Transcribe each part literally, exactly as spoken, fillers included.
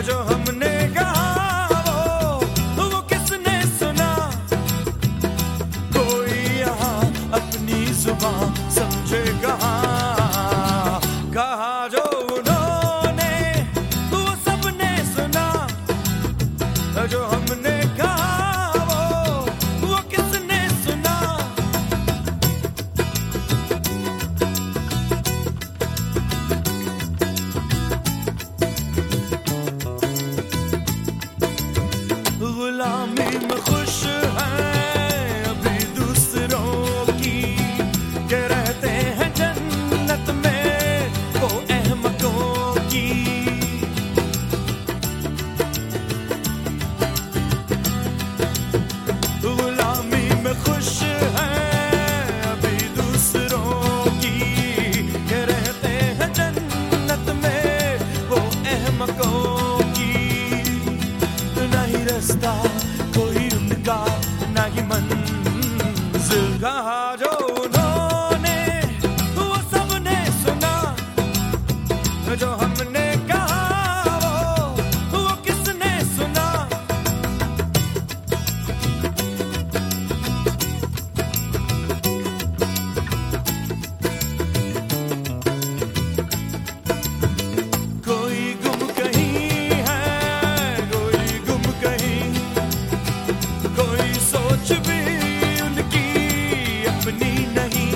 जो हमने कहा वो वो किसने सुना, कोई यहाँ अपनी जुबान समझे कहाँ, कहा जो उन्होंने वो सबने सुना, जो हमने कहा वो वो किसने सुना। गुलामी में खुश हैं अभी दूसरों की, के रहते हैं जन्नत में वो अहमकों की। गुलामी में खुश हैं अभी दूसरों की, के रहते हैं जन्नत में वो अहमकों की। नहीं रास्ता कोई उनका, नहीं मंजिल, कहा जो उन्होंने वो सबने सुना, जो हमने कहा वो वो किसने सुना। कोई गुम कहीं है, कोई गुम कहीं, कोई सोच भी उनकी अपनी नहीं,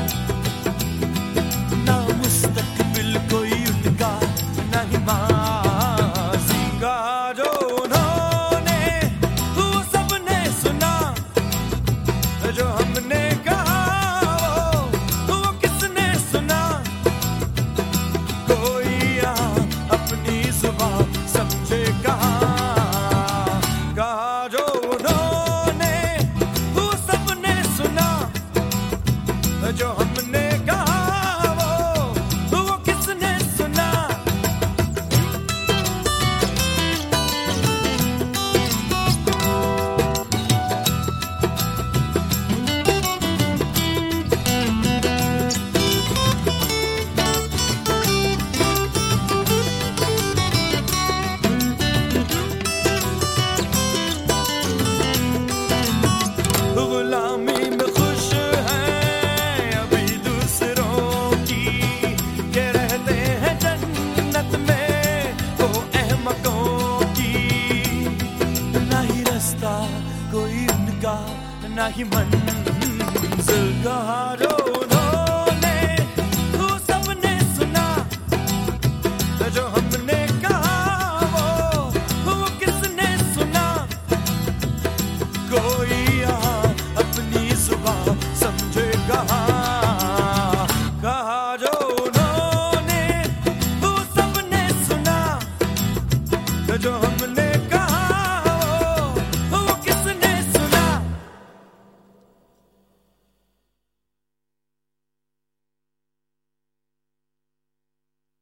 ना मुस्तकबिल कोई उनका, नहीं माज़ी, कहा जो उन्होंने वो सबने सुना, जो हमने कहा वो वो किसने सुना। कोई यहाँ अपनी जुबान समझे कहाँ, कहा जो उन्होंने वो सबने सुना, जो हमने कहा वो वो किसने सुना। गुलामी में खुश हैं अभी दूसरों की, के रहते हैं जन्नत में वो अहमकों की। नहीं रास्ता कोई उनका, नहीं मंजिल, कहा